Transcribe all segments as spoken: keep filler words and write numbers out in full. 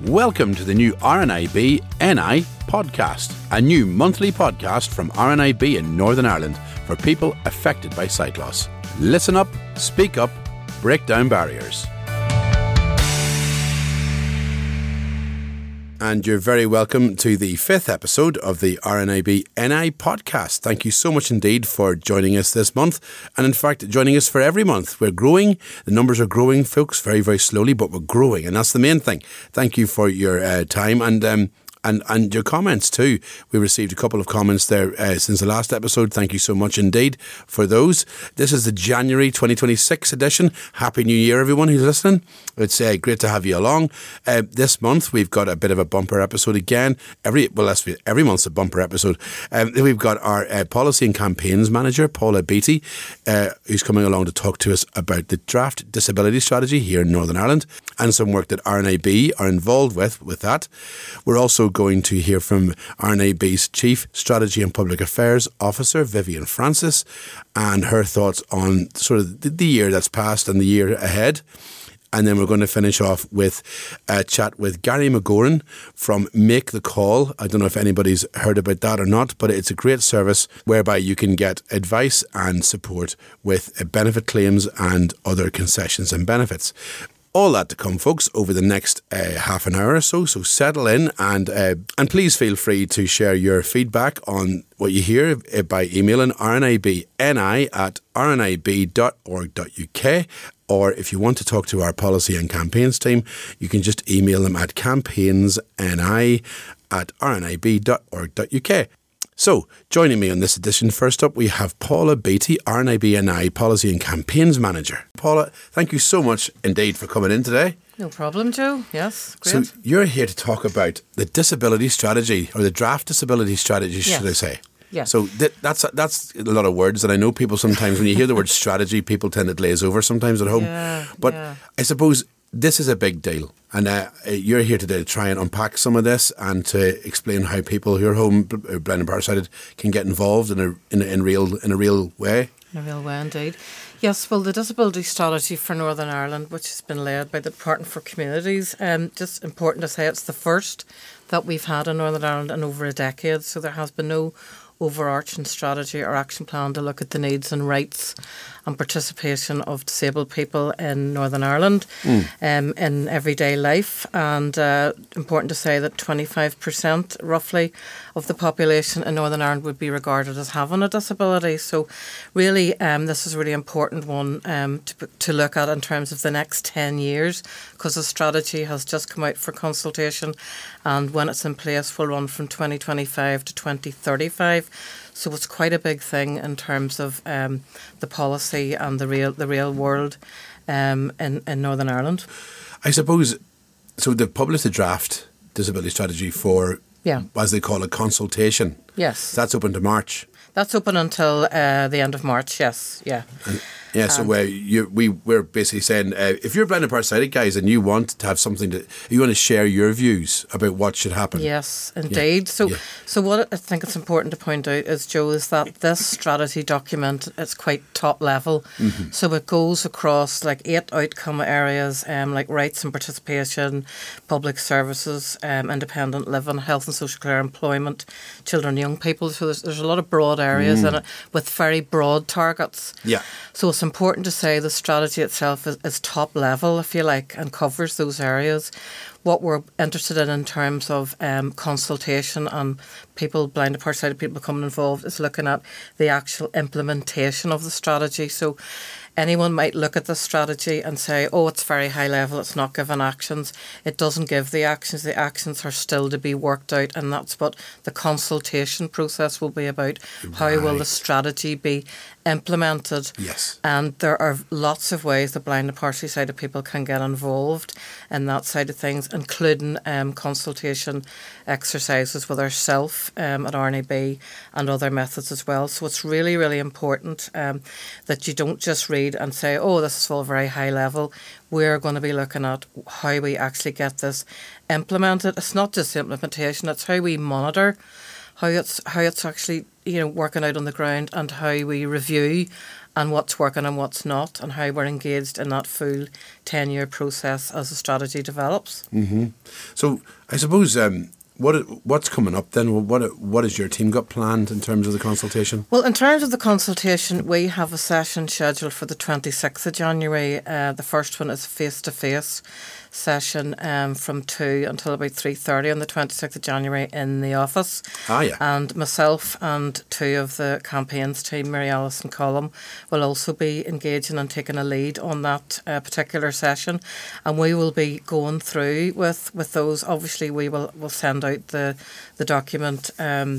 Welcome to the new R N I B N I podcast, a new monthly podcast from R N I B in Northern Ireland for people affected by sight loss. Listen up, speak up, break down barriers. And you're very welcome to the fifth episode of the R N I B N I podcast. Thank you so much indeed for joining us this month. And in fact, joining us for every month. We're growing. The numbers are growing, folks, very, very slowly, but we're growing. And that's the main thing. Thank you for your uh, time and um, and and your comments too. We received a couple of comments there uh, since the last episode. Thank you so much indeed for those. This is the January twenty twenty-six edition. Happy New Year, everyone who's listening. It's uh, great to have you along. Uh, this month we've got a bit of a bumper episode again. Every well, let's be, every month's a bumper episode. Um, we've got our uh, policy and campaigns manager, Paula Beattie, uh, who's coming along to talk to us about the draft disability strategy here in Northern Ireland and some work that R N I B are involved with with that. We're also going to hear from R N I B's Chief Strategy and Public Affairs Officer, Vivian Francis, and her thoughts on sort of the year that's passed and the year ahead. And then we're going to finish off with a chat with Gary McGoran from Make the Call. I don't know if anybody's heard about that or not, but it's a great service whereby you can get advice and support with benefit claims and other concessions and benefits. All that to come, folks, over the next uh, half an hour or so. So settle in and uh, and please feel free to share your feedback on what you hear uh, by emailing R N I B N I at r n i b dot org dot u k. Or if you want to talk to our policy and campaigns team, you can just email them at campaignsni at r n i b dot org dot u k. So, joining me on this edition, first up, we have Paula Beattie, R N I B N I Policy and Campaigns Manager. Paula, thank you so much indeed for coming in today. No problem, Joe. Yes, great. So, you're here to talk about the disability strategy, or the draft disability strategy, should yes. I say. Yeah. So th- that's that's a lot of words, and I know people sometimes, when you hear the word strategy, people tend to glaze over sometimes at home. Yeah, but yeah. I suppose this is a big deal, and uh, you're here today to try and unpack some of this and to explain how people who are home, blind and farsighted, can get involved in a in a, in real in a real way. In a real way, indeed. Yes, well, the Disability Strategy for Northern Ireland, which has been led by the Department for Communities, um, just important to say it's the first that we've had in Northern Ireland in over a decade, so there has been no overarching strategy or action plan to look at the needs and rights and participation of disabled people in Northern Ireland mm. um, in everyday life. And uh, important to say that twenty-five percent roughly of the population in Northern Ireland would be regarded as having a disability. So really um, this is a really important one um, to, to look at in terms of the next ten years, because the strategy has just come out for consultation, and when it's in place will run from twenty twenty-five to twenty thirty-five. So it's quite a big thing in terms of um, the policy and the real the real world um, in, in Northern Ireland. I suppose, so they've published a draft disability strategy for, yeah. as they call it, consultation. Yes. That's open to March. That's open until uh, the end of March, yes, yeah. And, yeah, so um, uh, you, we, we're basically saying, uh, if you're blind and farsighted, guys, and you want to have something to, you want to share your views about what should happen. Yes, indeed. Yeah. So yeah. so what I think it's important to point out is, Joe, is that this strategy document is quite top level. Mm-hmm. So it goes across like eight outcome areas, um, like rights and participation, public services, um, independent living, health and social care, employment, children and young people. So there's, there's a lot of broad areas mm. in it with very broad targets. Yeah. So it's important to say the strategy itself is, is top level, if you like, and covers those areas. What we're interested in in terms of um, consultation and people, blind and farsighted people becoming involved, is looking at the actual implementation of the strategy. So anyone might look at the strategy and say, oh, it's very high level, it's not giving actions. It doesn't give the actions. The actions are still to be worked out, and that's what the consultation process will be about. Right. How will the strategy be implemented? Yes. And there are lots of ways that blind and partially sighted people can get involved in that side of things, including um, consultation exercises with ourselves um, at R N I B and other methods as well. So it's really, really important um, that you don't just read and say, oh, this is all very high level. We're going to be looking at how we actually get this implemented. It's not just implementation, it's how we monitor how it's how it's actually, you know, working out on the ground, and how we review and what's working and what's not, and how we're engaged in that full ten-year process as the strategy develops. Mm-hmm. So I suppose um, what what's coming up then? What what has your team got planned in terms of the consultation? Well, in terms of the consultation, we have a session scheduled for the twenty-sixth of January. Uh, the first one is face-to-face session um, from two until about three thirty on the twenty-sixth of January in the office. Ah, yeah. And myself and two of the campaigns team, Mary Alice and Colm, will also be engaging and taking a lead on that uh, particular session. And we will be going through with, with those. Obviously, we will will send out the, the document um,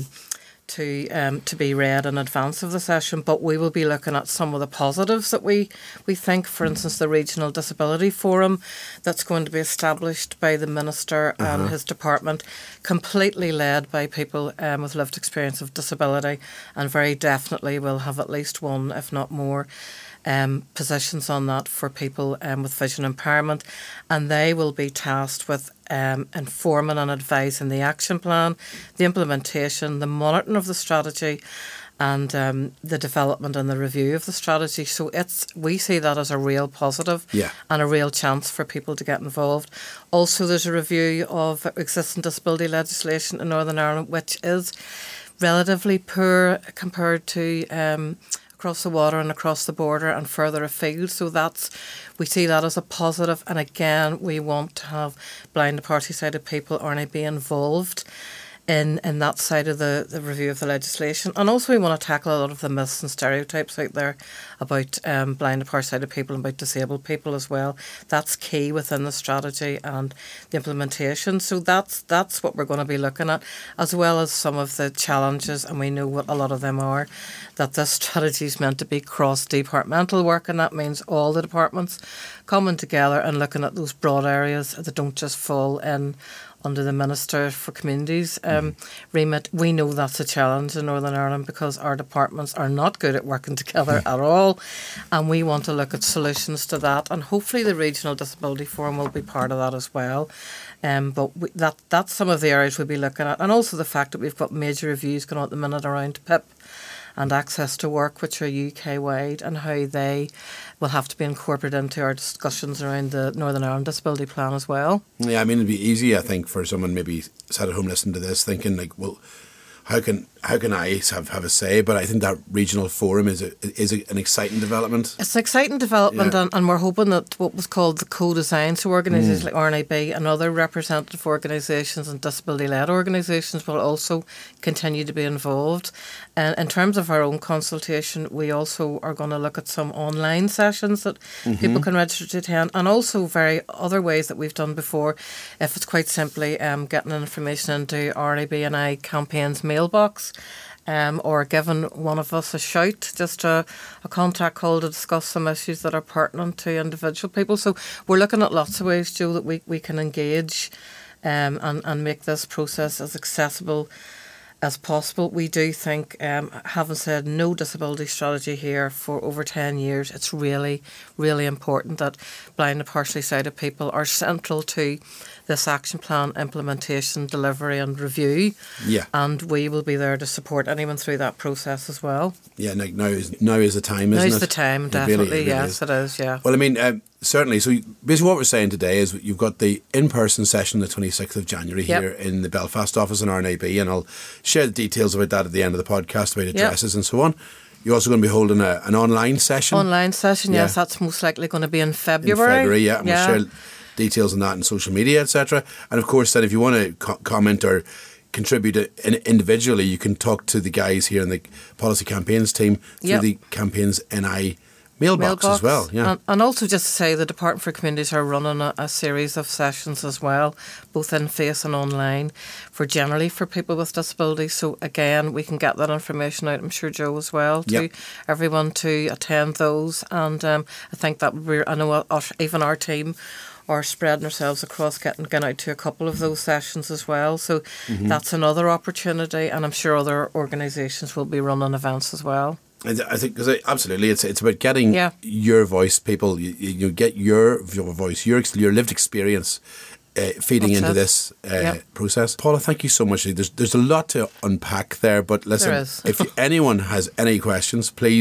to um, to be read in advance of the session, but we will be looking at some of the positives that we, we think, for instance, the Regional Disability Forum that's going to be established by the Minister uh-huh. and his department, completely led by people um, with lived experience of disability, and very definitely will have at least one, if not more, Um, positions on that for people um, with vision impairment, and they will be tasked with um, informing and advising the action plan, the implementation, the monitoring of the strategy, and um, the development and the review of the strategy. So it's we see that as a real positive yeah. and a real chance for people to get involved. Also, there's a review of existing disability legislation in Northern Ireland, which is relatively poor compared to Um, across the water and across the border and further afield. So that's, we see that as a positive. And again, we want to have blind and partially sighted people, R N I B, involved in, in that side of the, the review of the legislation. And also we want to tackle a lot of the myths and stereotypes out there about um, blind and partially sighted people and about disabled people as well. That's key within the strategy and the implementation. So that's that's what we're going to be looking at, as well as some of the challenges, and we know what a lot of them are, that this strategy is meant to be cross-departmental work, and that means all the departments coming together and looking at those broad areas that don't just fall in under the Minister for Communities um, mm. remit. We know that's a challenge in Northern Ireland because our departments are not good at working together at all, and we want to look at solutions to that, and hopefully the Regional Disability Forum will be part of that as well. Um, but we, that that's some of the areas we'll be looking at, and also the fact that we've got major reviews going on at the minute around P I P and Access to Work, which are U K-wide, and how they will have to be incorporated into our discussions around the Northern Ireland Disability Plan as well. Yeah, I mean, it'd be easy, I think, for someone maybe sat at home listening to this thinking, like, well, how can how can I have, have a say? But I think that regional forum is a, is a, an exciting development. It's an exciting development, yeah. and, and we're hoping that what was called the co-design, so organisations mm. like R N I B and other representative organisations and disability-led organisations will also continue to be involved. And in terms of our own consultation, we also are going to look at some online sessions that mm-hmm. people can register to attend, and also very other ways that we've done before. If it's quite simply um, getting information into R N I B and I campaigns mailbox, Um, or giving one of us a shout, just a, a contact call to discuss some issues that are pertinent to individual people. So we're looking at lots of ways, Joe, that we, we can engage um, and, and make this process as accessible as possible. We do think, um, having said no disability strategy here for over ten years, it's really, really important that blind and partially sighted people are central to this action plan implementation, delivery and review. Yeah. And we will be there to support anyone through that process as well. Yeah, now, now, is, now is the time, isn't Now's it? Now's the time, it definitely. Really, it really yes, is. it is, yeah. Well, I mean, um, certainly. So basically what we're saying today is you've got the in-person session the twenty-sixth of January yep. here in the Belfast office in R N I B, and I'll share the details about that at the end of the podcast, about addresses yep. and so on. You're also going to be holding a, an online session. Online session, yeah. yes. That's most likely going to be in February. In February, yeah. And yeah. we'll share details on that on social media, et cetera. And of course, then if you want to co- comment or contribute in, individually, you can talk to the guys here in the policy campaigns team through yep. the campaigns N I mailbox, mailbox as well. Yeah, and, and also just to say the Department for Communities are running a, a series of sessions as well, both in face and online, for generally for people with disabilities. So again, we can get that information out, I'm sure, Joe, as well, to yep. everyone to attend those. And um, I think that we're, I know our, even our team are spreading ourselves across getting, getting out to a couple of those sessions as well. So mm-hmm. that's another opportunity, and I'm sure other organisations will be running events as well. I think because absolutely, it's it's about getting yeah. your voice, people. You, you get your your voice, your your lived experience, uh, feeding That's into it. this uh, yep. process. Paula, thank you so much. There's there's a lot to unpack there, but listen, there is. if anyone has any questions, please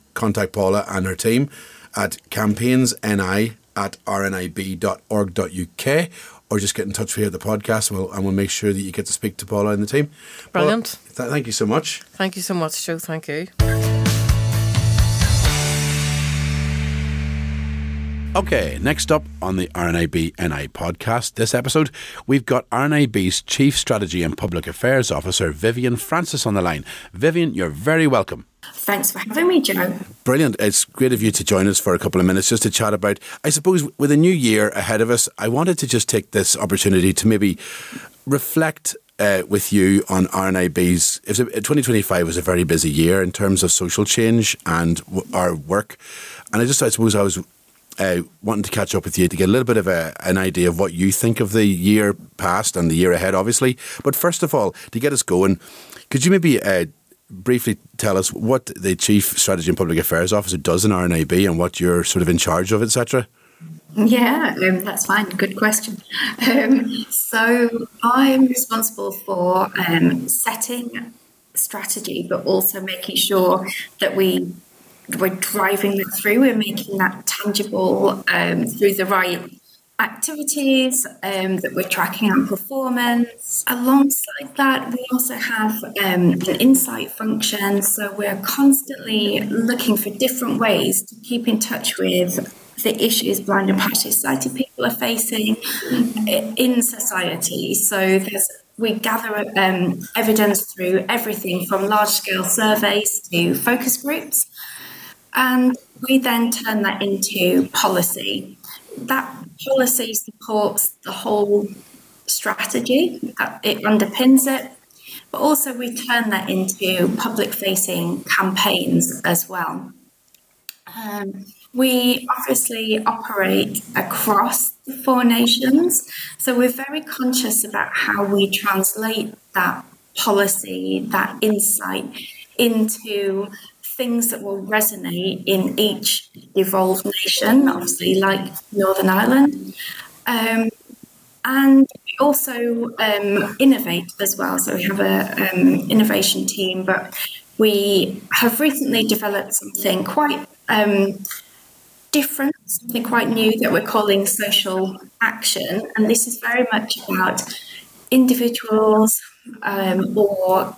contact Paula and her team at campaignsni at r n i b dot org dot u k, or just get in touch with you at the podcast, and we'll, and we'll make sure that you get to speak to Paula and the team. Brilliant. Paula, th- thank you so much. Thank you so much, Joe. Thank you. Okay, next up on the R N I B N I podcast this episode, we've got R N I B's Chief Strategy and Public Affairs Officer, Vivian Francis, on the line. Vivian, you're very welcome. Thanks for having me, Joe. Brilliant. It's great of you to join us for a couple of minutes just to chat about, I suppose, with a new year ahead of us, I wanted to just take this opportunity to maybe reflect uh, with you on R N I B's. If twenty twenty-five was a very busy year in terms of social change and w- our work. And I just, I suppose I was Uh, wanting to catch up with you to get a little bit of a, an idea of what you think of the year past and the year ahead, obviously. But first of all, to get us going, could you maybe uh, briefly tell us what the Chief Strategy and Public Affairs Officer does in R N I B and what you're sort of in charge of, et cetera? Yeah, um, that's fine. Good question. Um, so I'm responsible for um, setting strategy, but also making sure that we we're driving that through, we're making that tangible um, through the right activities, um, that we're tracking our performance. Alongside that, we also have um, an insight function, so we're constantly looking for different ways to keep in touch with the issues blind and partially sighted people are facing in society. So there's we gather um, evidence through everything from large-scale surveys to focus groups. And we then turn that into policy. That policy supports the whole strategy, it underpins it, but also we turn that into public-facing campaigns as well. Um, we obviously operate across the four nations, so we're very conscious about how we translate that policy, that insight, into things that will resonate in each devolved nation, obviously like Northern Ireland. Um, and we also um, innovate as well. So we have a um, innovation team, but we have recently developed something quite um, different, something quite new that we're calling social action. And this is very much about individuals um, or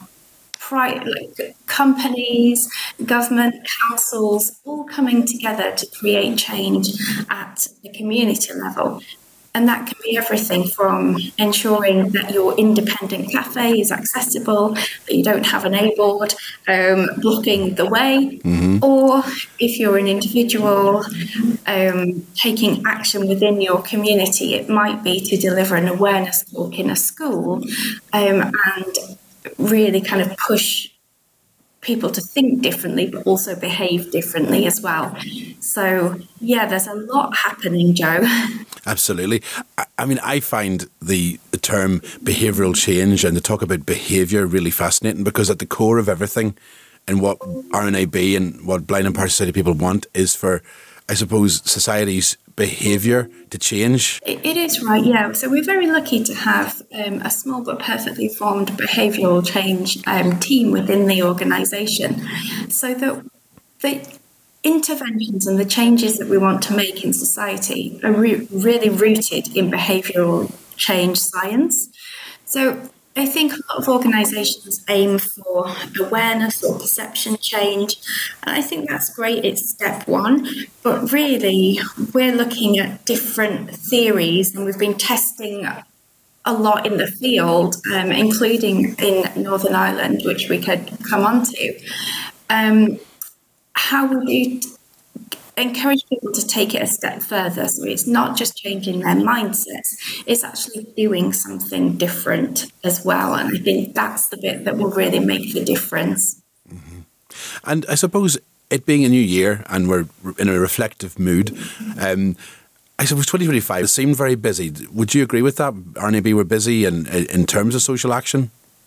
like companies, government, councils, all coming together to create change at the community level. And that can be everything from ensuring that your independent cafe is accessible, that you don't have an A-board um, blocking the way, mm-hmm. or if you're an individual um, taking action within your community, it might be to deliver an awareness talk in a school um, and really kind of push people to think differently, but also behave differently as well. So, yeah, there's a lot happening, Joe. Absolutely. I mean, I find the, the term behavioural change and the talk about behaviour really fascinating, because at the core of everything and what R N I B and what blind and partially sighted people want is for, I suppose, society's behaviour to change. It, it is right, yeah. So we're very lucky to have um, a small but perfectly formed behavioural change um, team within the organisation, so that the interventions and the changes that we want to make in society are re- really rooted in behavioural change science. So I think a lot of organisations aim for awareness or perception change, and I think that's great, it's step one, but really we're looking at different theories, and we've been testing a lot in the field, um, including in Northern Ireland, which we could come on to. Um, how would you t- encourage people to take it a step further? So it's not just changing their mindsets, it's actually doing something different as well. And I think that's the bit that will really make the difference. Mm-hmm. And I suppose it being a new year and we're in a reflective mood, um, I suppose twenty twenty-five seemed very busy. Would you agree with that? R N I B were busy in, in terms of social action?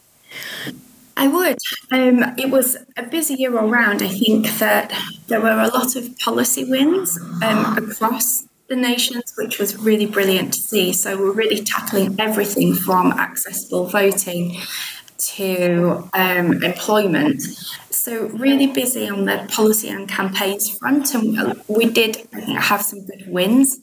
I would. Um, it was a busy year all round. I think that there were a lot of policy wins um, across the nations, which was really brilliant to see. So we're really tackling everything from accessible voting to um, employment. So really busy on the policy and campaigns front, and we did I think, have some good wins.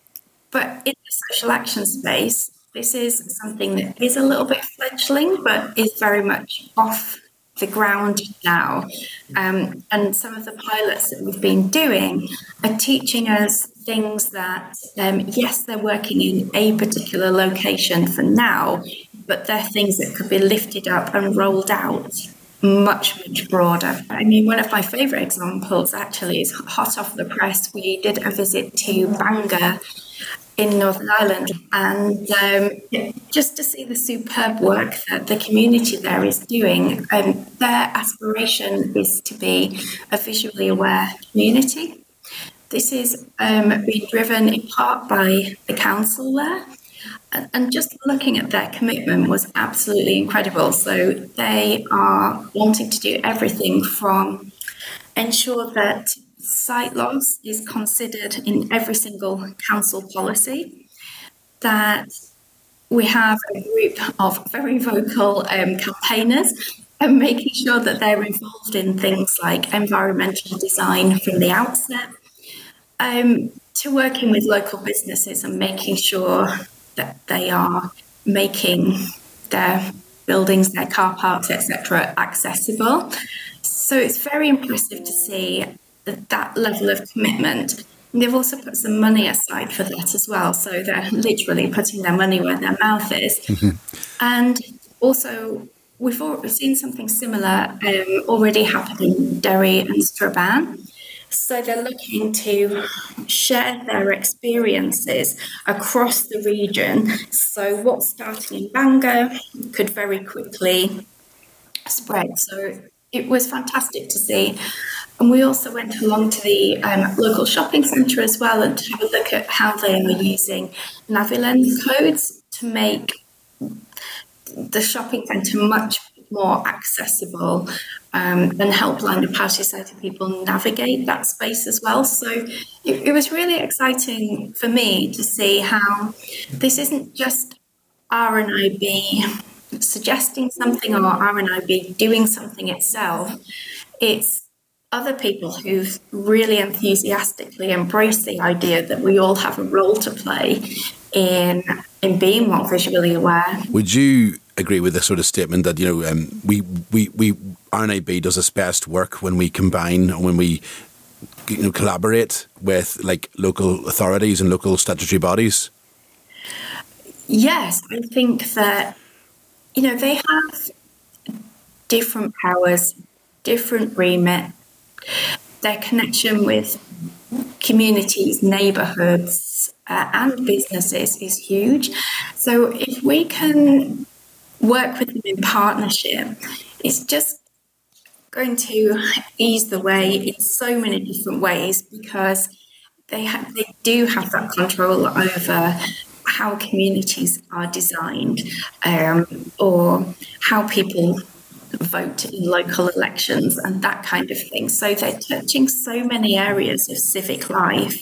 But in the social action space, this is something that is a little bit fledgling, but is very much off the ground now. Um, and some of the pilots that we've been doing are teaching us things that, um, yes, they're working in a particular location for now, but they're things that could be lifted up and rolled out much, much broader. I mean, one of my favourite examples actually is hot off the press. We did a visit to Bangor in Northern Ireland, and um, just to see the superb work that the community there is doing. Um, their aspiration is to be a visually aware community. This is um, being driven in part by the council there, and, and just looking at their commitment was absolutely incredible. So they are wanting to do everything from ensure that sight loss is considered in every single council policy, that we have a group of very vocal um, campaigners and making sure that they're involved in things like environmental design from the outset, um, to working with local businesses and making sure that they are making their buildings, their car parks, et cetera, accessible. So it's very impressive to see that level of commitment. And they've also put some money aside for that as well. So they're literally putting their money where their mouth is. Mm-hmm. And also, we've already seen something similar um, already happen in Derry and Strabane. So they're looking to share their experiences across the region. So what's starting in Bangor could very quickly spread. So it was fantastic to see. And we also went along to the um, local shopping centre as well and to have a look at how they are using Navilens codes to make the shopping centre much more accessible um, and help blind and partially sighted people navigate that space as well. So it, it was really exciting for me to see how this isn't just R N I B suggesting something or R N I B doing something itself. It's other people who've really enthusiastically embraced the idea that we all have a role to play in in being more visually aware. Would you agree with the sort of statement that, you know, um, we, we, we R N I B does its best work when we combine, when we, you know, collaborate with like local authorities and local statutory bodies? Yes, I think that, you know, they have different powers, different remit. Their connection with communities, neighbourhoods, uh, and businesses is huge. So if we can work with them in partnership, it's just going to ease the way in so many different ways, because they have, they do have that control over how communities are designed, um, or how people vote in local elections and that kind of thing. So they're touching so many areas of civic life,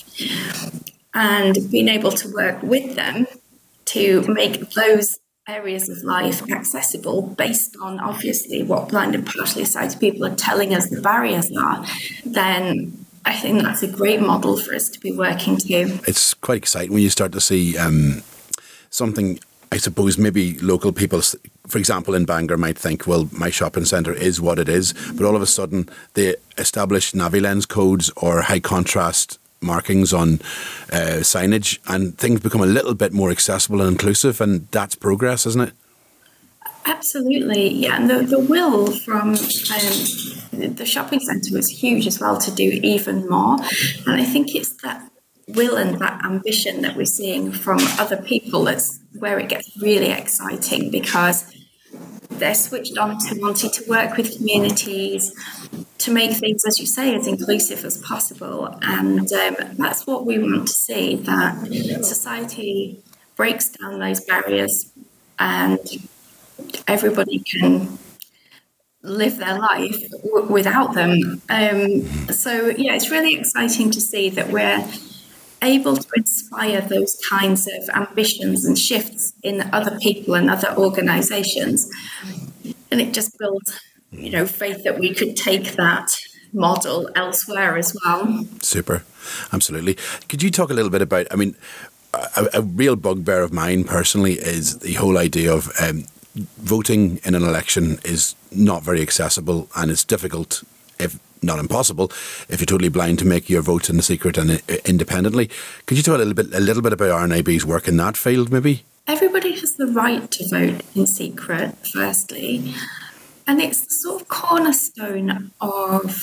and being able to work with them to make those areas of life accessible based on obviously what blind and partially sighted people are telling us the barriers are, then I think that's a great model for us to be working to. It's quite exciting when you start to see um, something, I suppose maybe local people, for example, in Bangor might think, well, my shopping centre is what it is, but all of a sudden they establish Navilens codes or high contrast markings on uh, signage, and things become a little bit more accessible and inclusive, and that's progress, isn't it? Absolutely, yeah. And the, the will from um, the shopping centre was huge as well to do even more. And I think it's that will and that ambition that we're seeing from other people that's where it gets really exciting, because they're switched on to wanting to work with communities to make things, as you say, as inclusive as possible. And um, that's what we want to see, that society breaks down those barriers and everybody can live their life w- without them. Um, so, yeah, it's really exciting to see that we're able to inspire those kinds of ambitions and shifts in other people and other organisations. And it just builds you know, faith that we could take that model elsewhere as well. Super. Absolutely. Could you talk a little bit about, I mean, a, a real bugbear of mine personally is the whole idea of um, voting in an election is not very accessible, and it's difficult, if not impossible, if you're totally blind, to make your vote in secret and independently. Could you talk a little bit, a little bit about R N A B's work in that field, maybe? Everybody has the right to vote in secret, firstly, and it's the sort of cornerstone of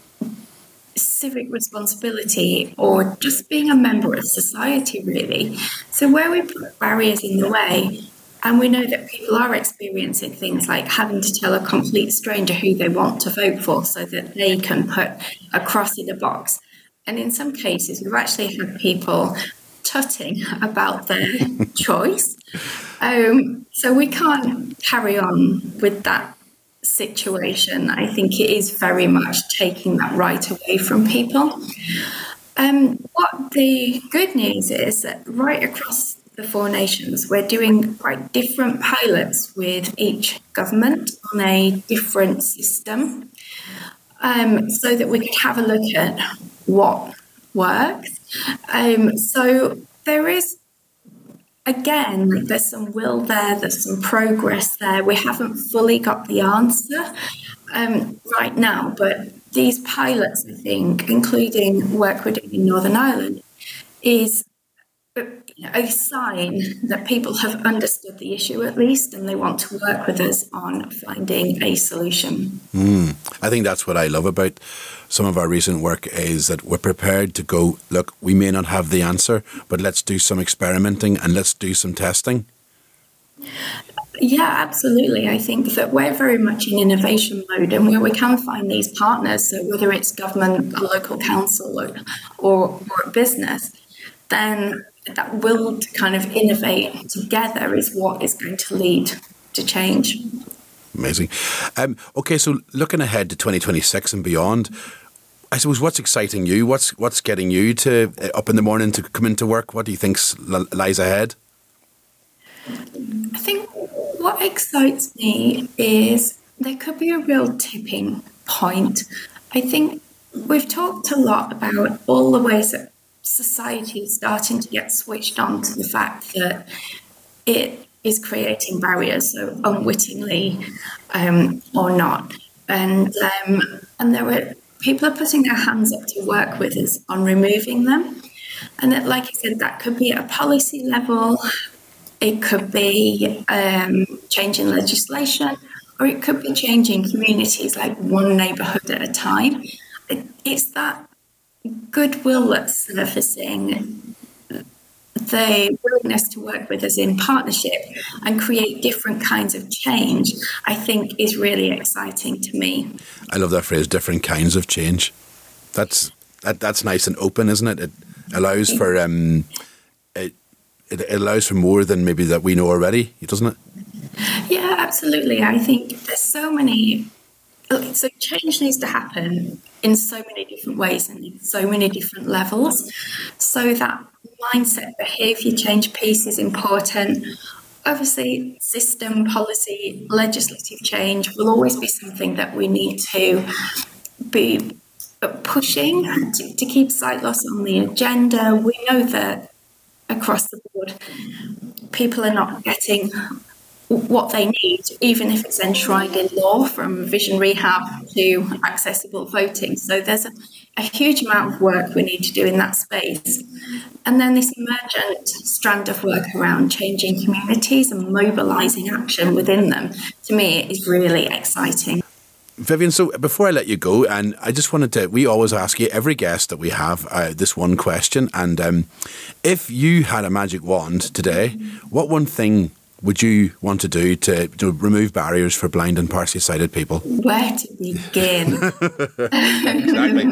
civic responsibility, or just being a member of society, really. So where we put barriers in the way, and we know that people are experiencing things like having to tell a complete stranger who they want to vote for so that they can put a cross in a box. And in some cases, we've actually had people tutting about their choice. Um, so we can't carry on with that situation. I think it is very much taking that right away from people. Um, what the good news is that right across the four nations, we're doing quite different pilots with each government on a different system, um, so that we could have a look at what works. Um, so there is, again, there's some will there, there's some progress there. We haven't fully got the answer um, right now, but these pilots, I think, including work we're doing in Northern Ireland, is a sign that people have understood the issue at least, and they want to work with us on finding a solution. Mm. I think that's what I love about some of our recent work, is that we're prepared to go, look, we may not have the answer, but let's do some experimenting and let's do some testing. Yeah, absolutely. I think that we're very much in innovation mode, and where we can find these partners, so whether it's government, a local council, or, or, or a business, then that will to kind of innovate together is what is going to lead to change. Amazing. Um, okay, so looking ahead to twenty twenty-six and beyond, I suppose what's exciting you? What's what's getting you to uh, up in the morning to come into work? What do you think l- lies ahead? I think what excites me is there could be a real tipping point. I think we've talked a lot about all the ways that society is starting to get switched on to the fact that it is creating barriers, so unwittingly um, or not. And um, and there were people are putting their hands up to work with us on removing them. And that, like I said, that could be at a policy level, it could be um, changing legislation, or it could be changing communities, like one neighbourhood at a time. It, it's that goodwill that's surfacing, the willingness to work with us in partnership and create different kinds of change, I think is really exciting to me. I love that phrase, different kinds of change. That's that, that's nice and open, isn't it? It allows for um, it, it allows for more than maybe that we know already, doesn't it? Yeah, absolutely. I think there's so many. So change needs to happen in so many different ways and in so many different levels. So that mindset, behaviour change piece is important. Obviously, system, policy, legislative change will always be something that we need to be pushing to, to keep sight loss on the agenda. We know that across the board, people are not getting what they need, even if it's enshrined in law, from vision rehab to accessible voting. So there's a, a huge amount of work we need to do in that space. And then this emergent strand of work around changing communities and mobilising action within them, to me, is really exciting. Vivian, so before I let you go, and I just wanted to, we always ask you, every guest that we have, uh, this one question. And um, if you had a magic wand today, what one thing would you want to do to, to remove barriers for blind and partially sighted people? Where to begin? Exactly.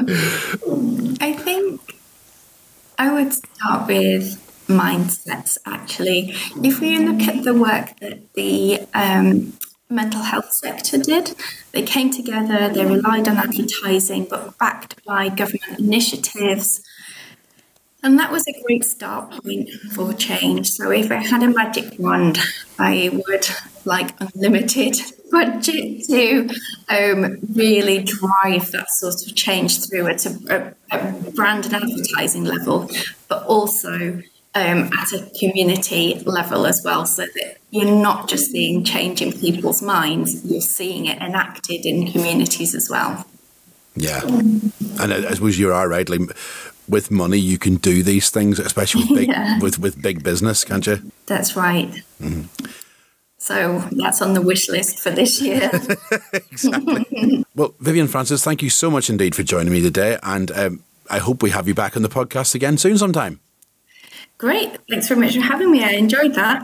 I think I would start with mindsets, actually. If we look at the work that the um, mental health sector did, they came together, they relied on advertising, but backed by government initiatives. And that was a great start point for change. So if I had a magic wand, I would like unlimited budget to um, really drive that sort of change through at a, a, a brand and advertising level, but also um, at a community level as well, so that you're not just seeing change in people's minds, you're seeing it enacted in communities as well. Yeah, and I, I suppose you are right. Like, with money, you can do these things, especially with big, yeah. with, with big business, can't you? That's right. Mm-hmm. So that's on the wish list for this year. Exactly. Well, Vivian Francis, thank you so much indeed for joining me today, and um, I hope we have you back on the podcast again soon sometime. Great. Thanks very much for having me. I enjoyed that.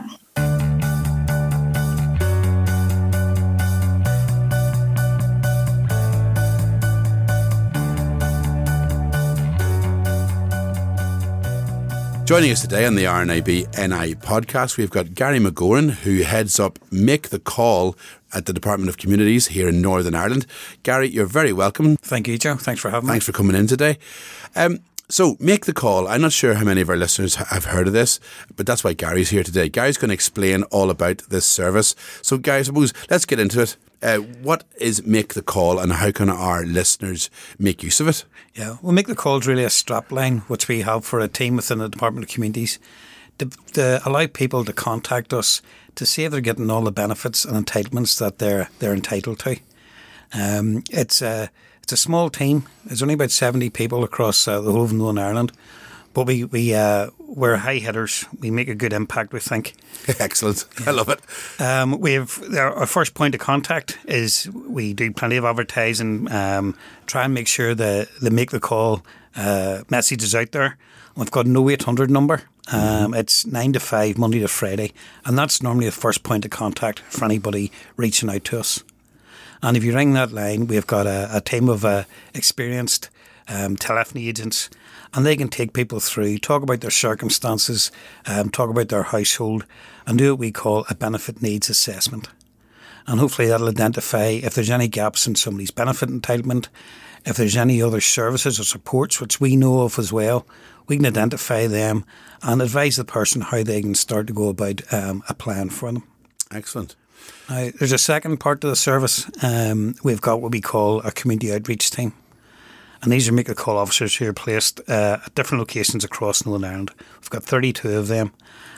Joining us today on the R N A B N I podcast, we've got Gary McGoran, who heads up Make the Call at the Department of Communities here in Northern Ireland. Gary, you're very welcome. Thank you, Joe. Thanks for having Thanks me. for coming in today. Um, so, Make the Call. I'm not sure how many of our listeners have heard of this, but that's why Gary's here today. Gary's going to explain all about this service. So, Gary, I suppose let's get into it. Uh, what is Make the Call, and how can our listeners make use of it? Yeah, well, Make the Call is really a strapline which we have for a team within the Department of Communities to, to allow people to contact us to see if they're getting all the benefits and entitlements that they're they're entitled to. Um, it's a it's a small team. There's only about seventy people across uh, the whole of Northern Ireland. But we, we, uh, we're high hitters. We make a good impact, we think. Excellent. I love it. Um, we have our first point of contact is we do plenty of advertising, um, try and make sure the, the Make the Call uh, message is out there. We've got an oh eight hundred number. Um, mm-hmm. It's nine to five, Monday to Friday. And that's normally the first point of contact for anybody reaching out to us. And if you ring that line, we've got a, a team of uh, experienced um, telephony agents, and they can take people through, talk about their circumstances, um, talk about their household, and do what we call a benefit needs assessment. And hopefully that'll identify if there's any gaps in somebody's benefit entitlement, if there's any other services or supports which we know of as well, we can identify them and advise the person how they can start to go about um, a plan for them. Excellent. Now, there's a second part to the service. Um, we've got what we call a community outreach team. And these are Make the Call officers who are placed uh, at different locations across Northern Ireland. We've got thirty-two of them,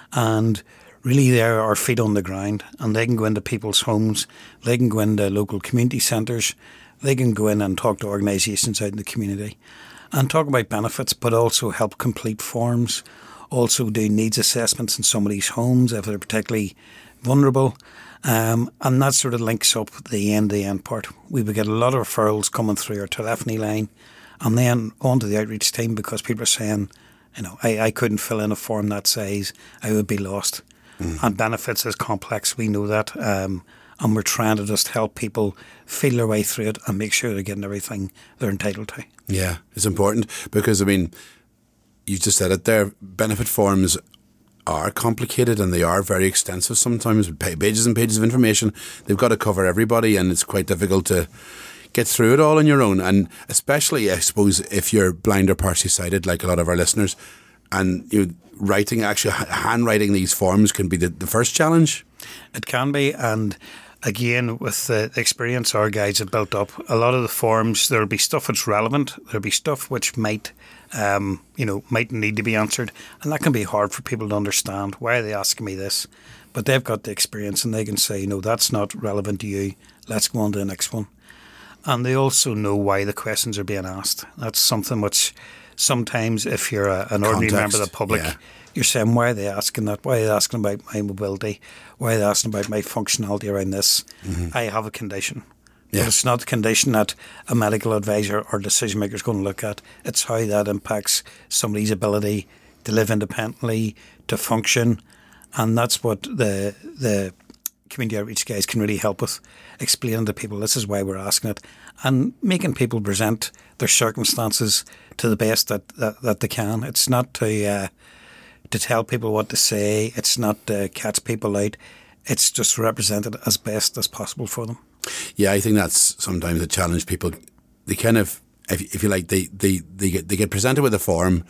and really they're our feet on the ground, and they can go into people's homes, they can go into local community centres, they can go in and talk to organisations out in the community and talk about benefits, but also help complete forms, also do needs assessments in somebody's homes if they're particularly vulnerable. Um, and that sort of links up the end-to-end part. We would get a lot of referrals coming through our telephony line and then onto the outreach team because people are saying, you know, I, I couldn't fill in a form that size, I would be lost. Mm. And benefits is complex, we know that. Um, and we're trying to just help people feel their way through it and make sure they're getting everything they're entitled to. Yeah, it's important because, I mean, you just said it there, benefit forms are complicated and they are very extensive sometimes, with pages and pages of information. They've got to cover everybody and it's quite difficult to get through it all on your own. And especially, I suppose, if you're blind or partially sighted, like a lot of our listeners, and you know, writing, actually handwriting these forms can be the, the first challenge. It can be, and again, with the experience our guides have built up, a lot of the forms, there'll be stuff that's relevant, there'll be stuff which might Um, you know, might need to be answered, and that can be hard for people to understand. Why are they asking me this? But they've got the experience and they can say, no, that's not relevant to you. Let's go on to the next one. And they also know why the questions are being asked. That's something which sometimes, if you're a, an ordinary Context, member of the public, yeah. you're saying, why are they asking that? Why are they asking about my mobility? Why are they asking about my functionality around this? Mm-hmm. I have a condition. Yeah. But it's not the condition that a medical advisor or decision maker is going to look at. It's how that impacts somebody's ability to live independently, to function. And that's what the the community outreach guys can really help with, explaining to people this is why we're asking it and making people present their circumstances to the best that, that, that they can. It's not to uh, to tell people what to say. It's not to catch people out. It's just represented as best as possible for them. Yeah, I think that's sometimes a challenge. People, they kind of, if, if you like, they, they, they, get, they get presented with a form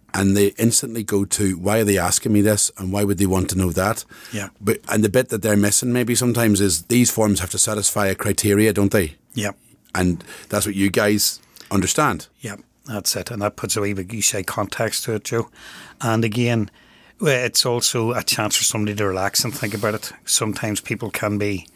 and they instantly go to, why are they asking me this and why would they want to know that? Yeah. But and the bit that they're missing maybe sometimes is these forms have to satisfy a criteria, don't they? Yeah. And that's what you guys understand. Yeah, that's it. And that puts a wee bit, you say, context to it, Joe. And again, well, it's also a chance for somebody to relax and think about it. Sometimes people can be,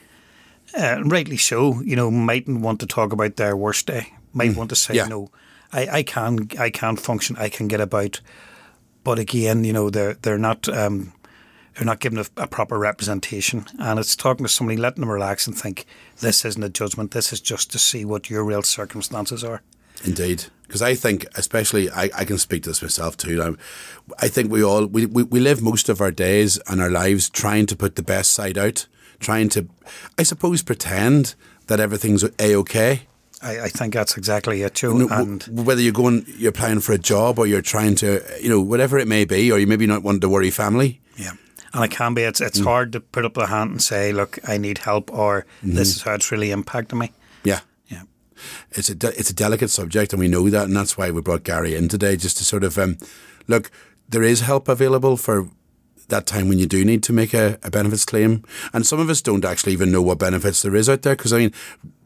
uh, rightly so, you know, mightn't want to talk about their worst day. Might mm. want to say, yeah. no, I, I can I can function, I can get about. But again, you know, they're they're not um, they're not given a, a proper representation. And it's talking to somebody, letting them relax and think, this isn't a judgment, this is just to see what your real circumstances are. Indeed. Because I think, especially, I, I can speak to this myself too. I, I think we all, we, we, we live most of our days and our lives trying to put the best side out, trying to, I suppose, pretend that everything's A-okay. I, I think that's exactly it, Joe. No, and whether you're going, you're applying for a job or you're trying to, you know, whatever it may be, or you maybe not want to worry family. Yeah. And it can be, it's it's mm. hard to put up the hand and say, look, I need help, or mm-hmm. this is how it's really impacting me. Yeah. Yeah. It's a, de- it's a delicate subject and we know that, and that's why we brought Gary in today, just to sort of, um, look, there is help available for that time when you do need to make a, a benefits claim. And some of us don't actually even know what benefits there is out there, because, I mean,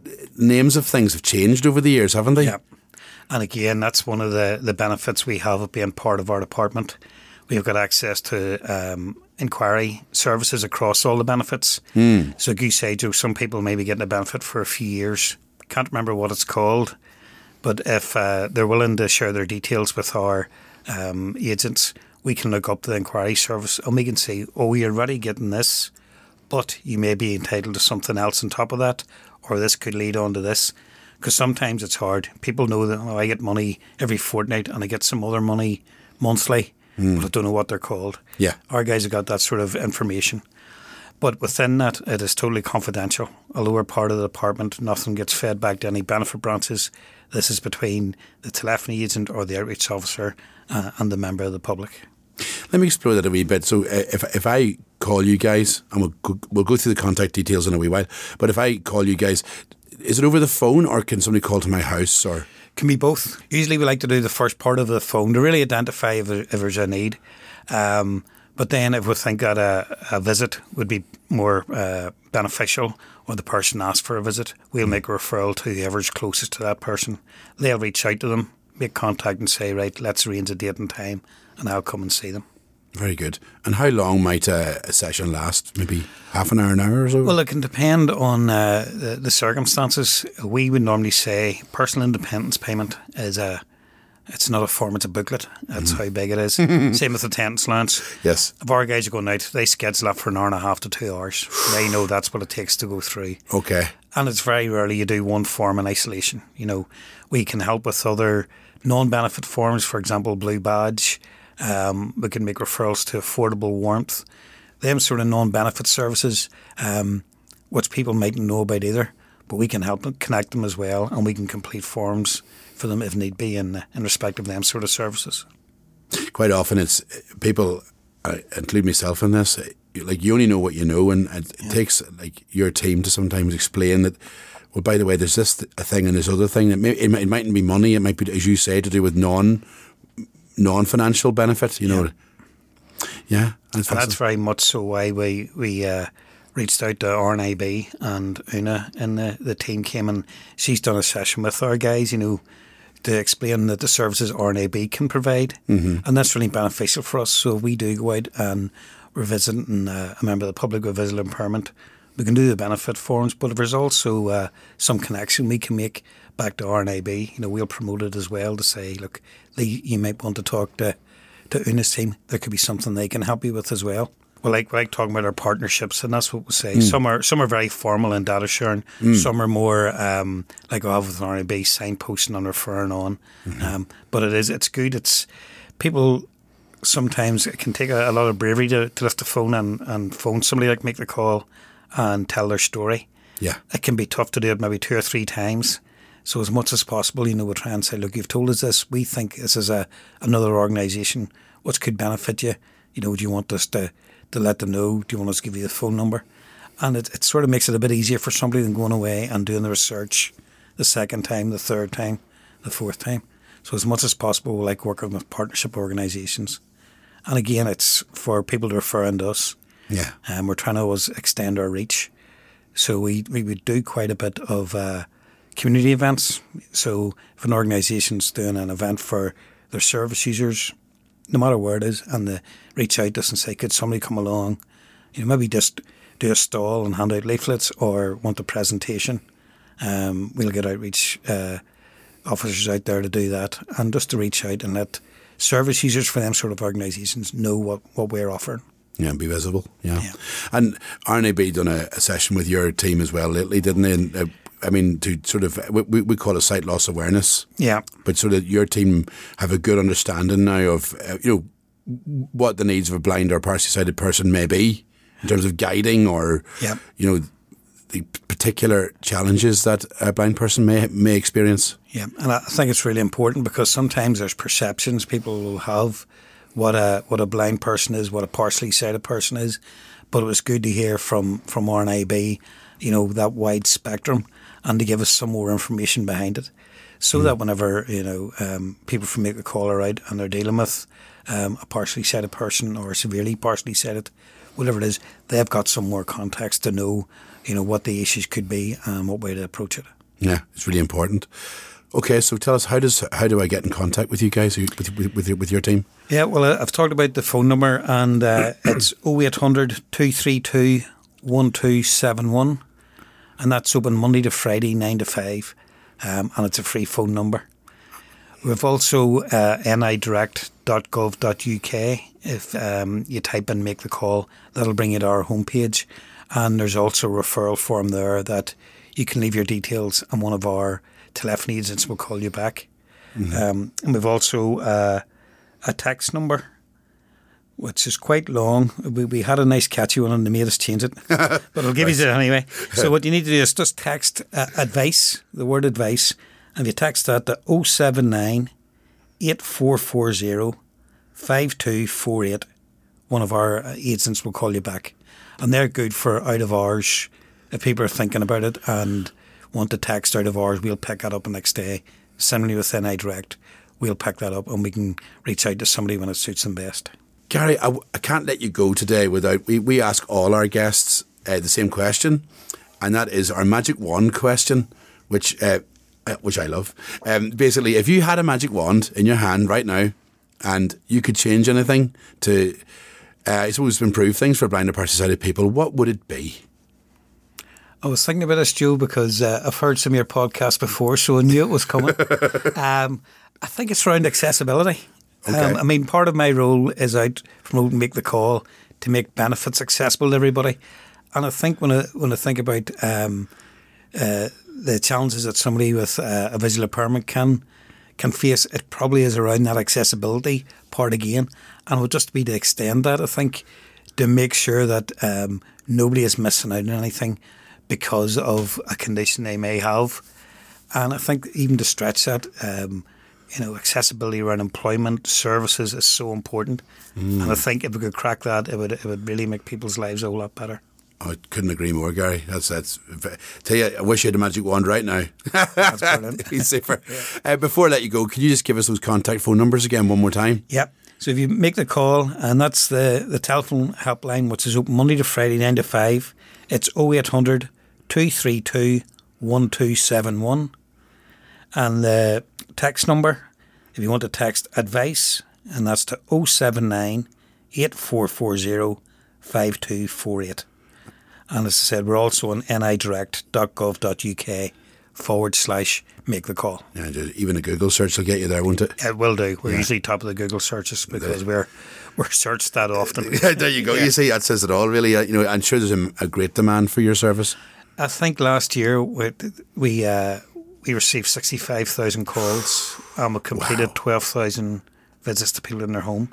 names of things have changed over the years, haven't they? Yeah. And again, that's one of the, the benefits we have of being part of our department. We've got access to um, inquiry services across all the benefits. Mm. So, you say, Joe, some people may be getting a benefit for a few years. Can't remember what it's called. But if uh, they're willing to share their details with our um, agents, we can look up the inquiry service and we can say, oh, you're already getting this, but you may be entitled to something else on top of that, or this could lead on to this. Because sometimes it's hard. People know that, oh, I get money every fortnight and I get some other money monthly, mm. but I don't know what they're called. Yeah. Our guys have got that sort of information. But within that, it is totally confidential. Although we're part of the department, nothing gets fed back to any benefit branches. This is between the telephony agent or the outreach officer uh, and the member of the public. Let me explore that a wee bit. So uh, if if I call you guys, and we'll go, we'll go through the contact details in a wee while, but if I call you guys, is it over the phone or can somebody call to my house? Or can be both. Usually we like to do the first part of the phone to really identify if, there, if there's a need. Um, but then if we think that a, a visit would be more uh, beneficial, or the person asks for a visit, we'll make a referral to whoever's closest to that person. They'll reach out to them, make contact and say, right, let's arrange a date and time, and I'll come and see them. Very good. And how long might a, a session last? Maybe half an hour, an hour or so? Well, it can depend on uh, the, the circumstances. We would normally say personal independence payment is a, it's not a form, it's a booklet. That's mm. how big it is. Same with attendance allowance. Yes. If our guys are going out, they schedule that for an hour and a half to two hours. They know that's what it takes to go through. Okay. And it's very rarely you do one form in isolation. You know, we can help with other non-benefit forms, for example, Blue Badge. Um, we can make referrals to Affordable Warmth. Them sort of non-benefit services, um, which people mightn't know about either, but we can help them, connect them as well, and we can complete forms for them if need be in, in respect of them sort of services. Quite often it's people, I include myself in this, like you only know what you know, and it, yeah. it takes like your team to sometimes explain that, well, by the way, there's this th- a thing and this other thing. That may, it, it mightn't be money, it might be, as you say, to do with non non-financial benefit, you know. Yeah. And that's very much so why we, we uh, reached out to R N I B, and Una and the, the team came and she's done a session with our guys, you know, to explain that the services R N I B can provide. Mm-hmm. And that's really beneficial for us. So if we do go out and we're visiting uh, a member of the public with visual impairment, we can do the benefit forms, but if there's also uh, some connection we can make back to R N I B, you know, we'll promote it as well to say, look, Lee, you might want to talk to, to Una's team. There could be something they can help you with as well. Well, like, like talking about our partnerships, and that's what we say. Mm. Some are some are very formal in data sharing. Mm. Some are more um, like I have with an R N I B, signposting and referring on. Mm-hmm. Um, but it is it's good. It's people sometimes it can take a, a lot of bravery to, to lift the phone and, and phone somebody, like make the call and tell their story. Yeah, it can be tough to do it maybe two or three times. So as much as possible, you know, we'll try and say, look, you've told us this. We think this is a another organisation which could benefit you. You know, do you want us to, to let them know? Do you want us to give you the phone number? And it, it sort of makes it a bit easier for somebody than going away and doing the research the second time, the third time, the fourth time. So as much as possible, we like working with partnership organisations. And again, it's for people to refer into us. Yeah. And um, we're trying to always extend our reach. So we, we would do quite a bit of uh, community events. So if an organisation's doing an event for their service users, no matter where it is, and they reach out to us and say, could somebody come along, you know, maybe just do a stall and hand out leaflets or want a presentation, um, we'll get outreach uh, officers out there to do that, and just to reach out and let service users for them sort of organisations know what, what we're offering. Yeah, and be visible. Yeah. yeah. And R N A B done a, a session with your team as well lately, didn't they? And, uh, I mean, to sort of, we, we call it sight loss awareness. Yeah. But so that your team have a good understanding now of, uh, you know, what the needs of a blind or partially sighted person may be in terms of guiding or, yeah. you know, the particular challenges that a blind person may may experience. Yeah, and I think it's really important because sometimes there's perceptions people will have what a what a blind person is, what a partially sighted person is. But it was good to hear from, from R N A B, you know, that wide spectrum, and to give us some more information behind it. So mm. that whenever, you know, um, people from Make the Call are out and they're dealing with um, a partially sighted person or severely partially sighted, whatever it is, they've got some more context to know, you know, what the issues could be and what way to approach it. Yeah, it's really important. Okay, so tell us, how does how do I get in contact with you guys, with with, with, your, with your team? Yeah, well, I've talked about the phone number, and uh, it's oh eight hundred, two three two, one two seven one, and that's open Monday to Friday, nine to five, um, and it's a free phone number. We've also uh, n i direct dot gov dot u k. If um, you type in Make the Call, that'll bring you to our homepage, and there's also a referral form there that you can leave your details, and one of our telephony agents will call you back. Mm-hmm. Um, and we've also uh, a text number, which is quite long. We, we had a nice catchy one and they made us change it, but I'll give right. you it anyway. So what you need to do is just text uh, advice, the word advice, and you text that to oh seven nine, eight four four zero, five two four eight. One of our agents will call you back, and they're good for out of hours. If people are thinking about it and want to text out of hours, we'll pick that up the next day. Similarly with N I Direct, we'll pick that up and we can reach out to somebody when it suits them best. Gary, I, I can't let you go today without, we, we ask all our guests uh, the same question, and that is our magic wand question, which uh, uh, which I love. Um, basically, if you had a magic wand in your hand right now and you could change anything to, uh, I suppose, improve things for blind or partially sighted people, what would it be? I was thinking about this, Joe, because uh, I've heard some of your podcasts before, so I knew it was coming. um, I think it's around accessibility. Okay. Um, I mean, part of my role is out promoting Make the Call to make benefits accessible to everybody. And I think when I, when I think about um, uh, the challenges that somebody with uh, a visual impairment can can face, it probably is around that accessibility part again. And it would just be to extend that, I think, to make sure that um, nobody is missing out on anything because of a condition they may have. And I think even to stretch that, um, you know, accessibility around employment services is so important. Mm. And I think if we could crack that, it would it would really make people's lives a whole lot better. Oh, I couldn't agree more, Gary. That's that's. Tell you, I wish you had a magic wand right now. That's brilliant. He's super. Yeah. Uh, before I let you go, can you just give us those contact phone numbers again one more time? Yep. So if you make the call, and that's the, the telephone helpline, which is open Monday to Friday, nine to five. It's oh eight hundred, two three two, one two seven one. And the text number, if you want to text advice, and that's to oh seven nine, eight four four zero, five two four eight. And as I said, we're also on n i direct dot gov dot u k forward slash make the call. Yeah, even a Google search will get you there, won't it? It will do. We're yeah. usually top of the Google searches because yeah. we're we're searched that often. Yeah, there you go. Yeah. You see, that says it all, really. Uh, you know, I'm sure there's a, a great demand for your service. I think last year we we, uh, we received sixty-five thousand calls and we completed wow. twelve thousand visits to people in their home.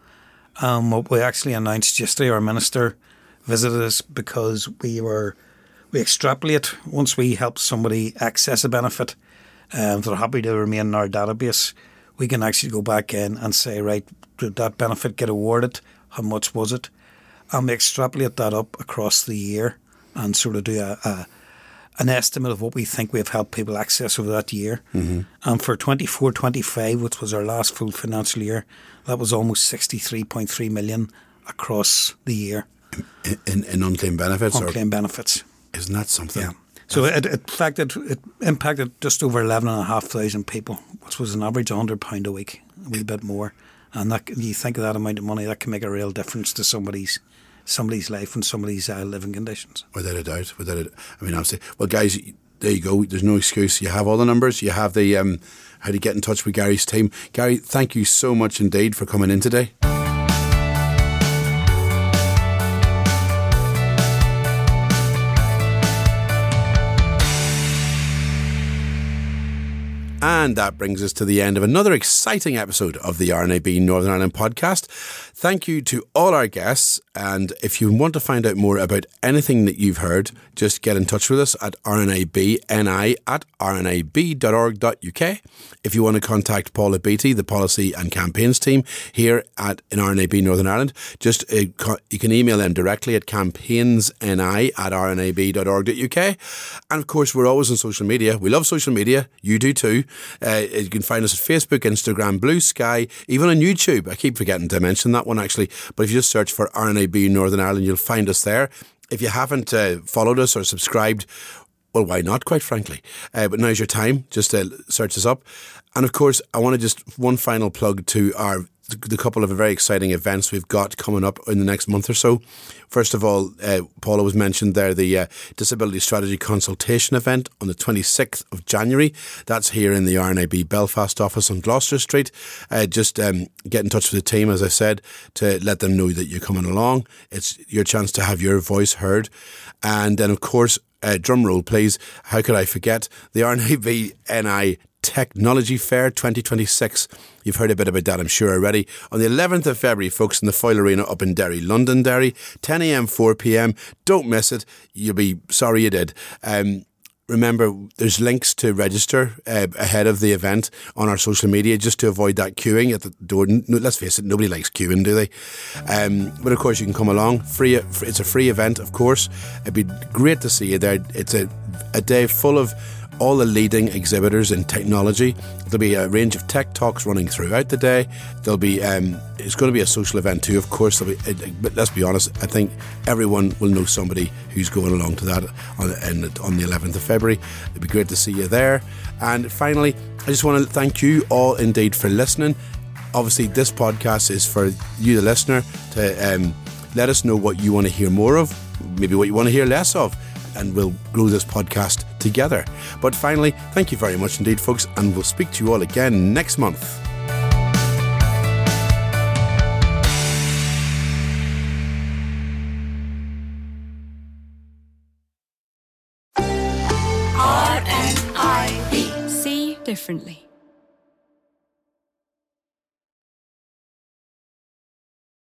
Um, what we actually announced yesterday, our minister visited us because we were we extrapolate once we help somebody access a benefit and um, they're happy to remain in our database, we can actually go back in and say, right, did that benefit get awarded? How much was it? And we extrapolate that up across the year and sort of do a, a, an estimate of what we think we've helped people access over that year. Mm-hmm. And for twenty-four twenty-five, which was our last full financial year, that was almost sixty-three point three million across the year. In, in, in unclaimed benefits? Unclaimed benefits. Isn't that something? Yeah. So it, it, affected, it impacted just over eleven and a half thousand people, which was an average one hundred pounds a week, a wee bit more. And that, you think of that amount of money, that can make a real difference to somebody's somebody's life and somebody's uh, living conditions. Without a doubt. Without a, I mean, obviously, well, guys, there you go. There's no excuse. You have all the numbers. You have the um, how to get in touch with Gary's team. Gary, thank you so much indeed for coming in today. And that brings us to the end of another exciting episode of the R N A B Northern Ireland podcast. Thank you to all our guests. And if you want to find out more about anything that you've heard, just get in touch with us at R N A B N I at r n a b dot org dot u k. If you want to contact Paula Beattie, the policy and campaigns team here at in R N A B Northern Ireland, just uh, co- you can email them directly at campaignsni at r n a b dot org dot u k. And of course, we're always on social media. We love social media. You do too. Uh, you can find us at Facebook, Instagram, Blue Sky, even on YouTube. I keep forgetting to mention that one actually. But if you just search for R N A B Northern Ireland, you'll find us there. If you haven't uh, followed us or subscribed, well, why not, quite frankly? Uh, but now's your time. Just uh, search us up. And of course, I want to just one final plug to our the couple of very exciting events we've got coming up in the next month or so. First of all, uh, Paula was mentioned there, the uh, Disability Strategy Consultation event on the twenty-sixth of January. That's here in the R N A B Belfast office on Gloucester Street. Uh, just um, get in touch with the team, as I said, to let them know that you're coming along. It's your chance to have your voice heard. And then, of course, uh, drum roll, please. How could I forget? The R N A B N I Technology Fair twenty twenty-six. You've heard a bit about that, I'm sure, already. On the eleventh of February, folks, in the Foyle Arena up in Derry, Londonderry, ten a m, four p m. Don't miss it. You'll be sorry you did. Um, remember, there's links to register uh, ahead of the event on our social media just to avoid that queuing at the door. No, let's face it, nobody likes queuing, do they? Um, but of course, you can come along. Free. It's a free event, of course. It'd be great to see you there. It's a, a day full of all the leading exhibitors in technology. There'll be a range of tech talks running throughout the day. There'll be um, it's going to be a social event too, of course. Be, it, but let's be honest, I think everyone will know somebody who's going along to that on, on the eleventh of February. It'd be great to see you there. And finally, I just want to thank you all indeed for listening. Obviously, this podcast is for you, the listener, to um, let us know what you want to hear more of, maybe what you want to hear less of, and we'll grow this podcast together. But finally, thank you very much indeed, folks, and we'll speak to you all again next month. R N I B. See differently.